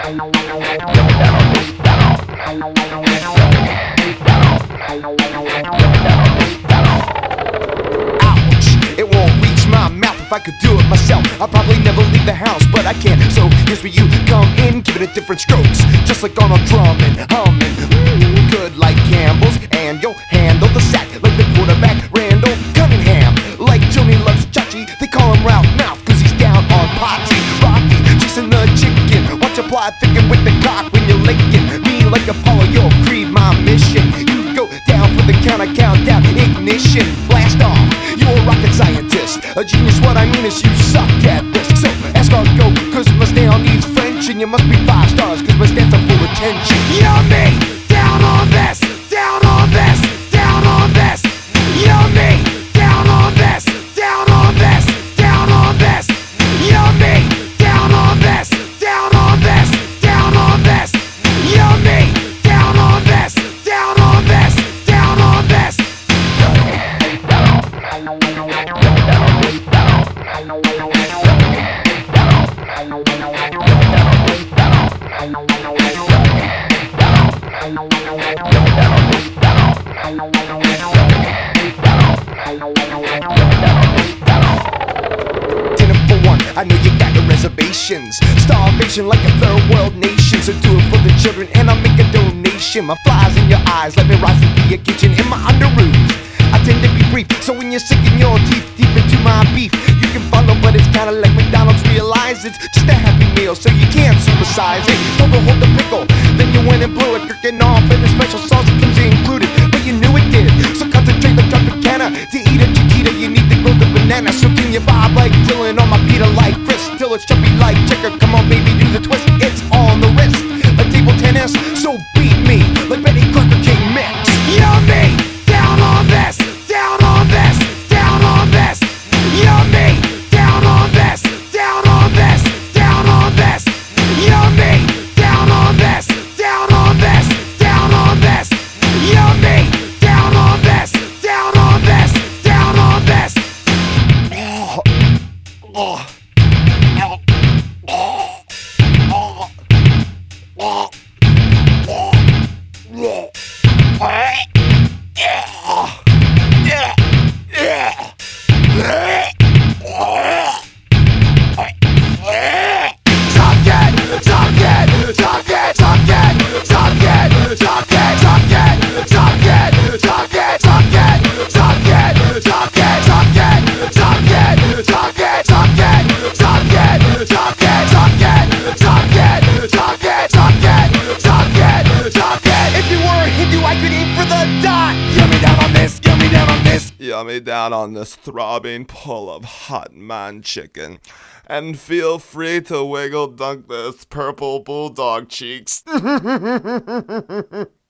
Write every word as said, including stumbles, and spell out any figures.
It won't reach my mouth. If I could do it myself, I'd probably never leave the house, but I can't. So here's where you come in, giving it different strokes, just like on a drumming, humming, mm, good like Campbell's, and you'll handle the sack like the quarterback, Randall Cunningham. Like Tony loves Chachi, they call him Ralph Mouth, cause he's down on potty. Rocky, chasing the chicken, watch a fly thinking with the cock when you're licking me like Apollo, your creed, my mission. You go down for the counter, countdown, ignition, blast off. You're a rocket scientist, a genius. What I mean is you suck at this. So ask our go, cause my style needs French, and you must be five stars, cause my stance are full attention. Yummy, down on this, down on this, down on this. Yummy, down on this, down on this, down on this. Yummy, down on this, down on this, down on this. Yummy, down on this, down on this, down on this. Dinner for one, I know you got the reservations. Starvation like a third world nation. So do it for the children and I'll make a donation. My flies in your eyes, let me rise to be a kitchen in my underoos. I tend to be brief, so when you're sinking your teeth deep into my beef, you can follow, but it's kinda like McDonald's. Realize it's just a happy meal, so you can't supersize it. Don't hold the pickle, then you went and blew it, cooking off, and the special sauce comes included, but you knew it did. So concentrate like Tropicana. To eat a chiquita, you need to grow the banana. So can you vibe like Dylan on my Peter like Chris? Till it's chubby like Checker. Come on, baby, do the twist. It's on the wrist, like table tennis. So beat me like Betty Crocker King Mix. Yummy, down on this, down on this, down on this. Yummy, down on this, down on this, down on this. Yummy, down on this, down on this, down on this. Yummy, down on this, down on this, down on this. Oh, oh, oh, oh, oh, oh, oh, oh. Yummy down on this throbbing pull of hot man chicken. And feel free to wiggle dunk this purple bulldog cheeks.